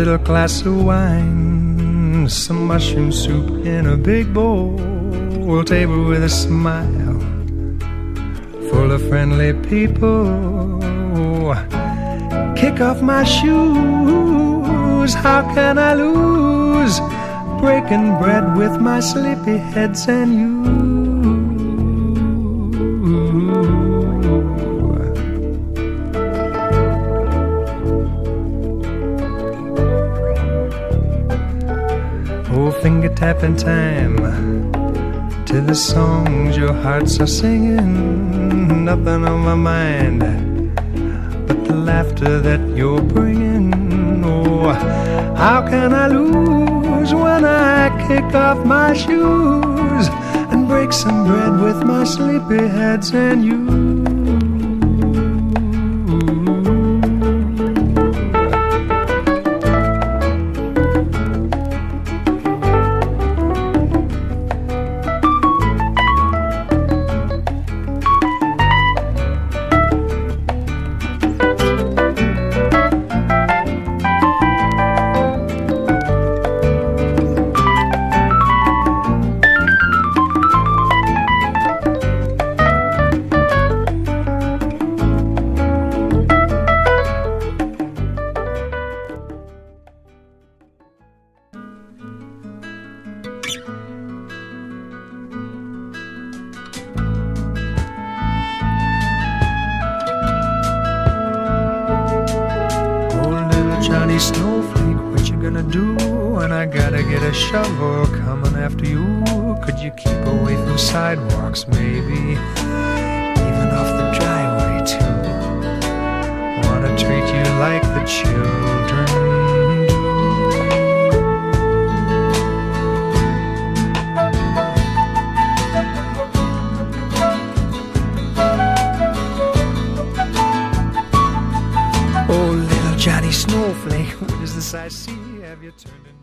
little glass of wine, some mushroom soup in a big bowl, table with a smile, full of friendly people. Kick off my shoes, how can I lose? Breaking bread with my sleepy heads and you. Oh, finger tapping time to the songs your hearts are singing. Nothing on my mind but the laughter that you're bringing. Oh, how can I lose when I kick off my shoes and break some bread with my sleepy heads and you? Johnny Snowflake, what you gonna do when I gotta get a shovel coming after you? Could you keep away from sidewalks, maybe even off the driveway too? Wanna treat you like the children do. Oh, little Johnny Snowflake, what is this I see? Have you turned